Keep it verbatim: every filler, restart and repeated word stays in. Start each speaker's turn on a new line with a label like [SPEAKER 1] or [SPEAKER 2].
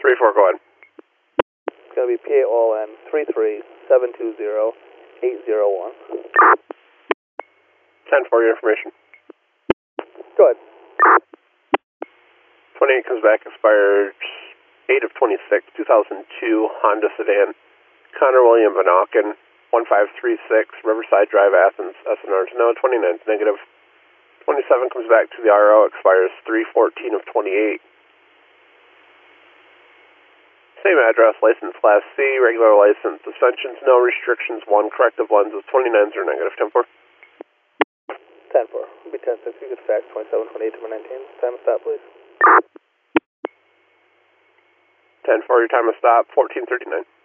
[SPEAKER 1] three four, go ahead.
[SPEAKER 2] It's going to be P A O L N three three seven two zero eight zero one.
[SPEAKER 1] ten four, your information.
[SPEAKER 2] Go ahead.
[SPEAKER 1] twenty-eight comes back, expired eight of twenty-six, two thousand two Honda sedan. Connor William Banauken, one five three six, Riverside Drive, Athens, S N R's no, twenty-nine is negative. twenty-seven comes back to the R O, expires three fourteen of twenty-eight. Same address, license Class C, regular license, suspensions, no restrictions, one, corrective lenses, twenty-nines are negative, ten four.
[SPEAKER 2] ten four. It'll be ten six. You could fax twenty-seven twenty-eight to nineteen. Time of stop, please.
[SPEAKER 1] ten four, your time of stop, fourteen thirty-nine.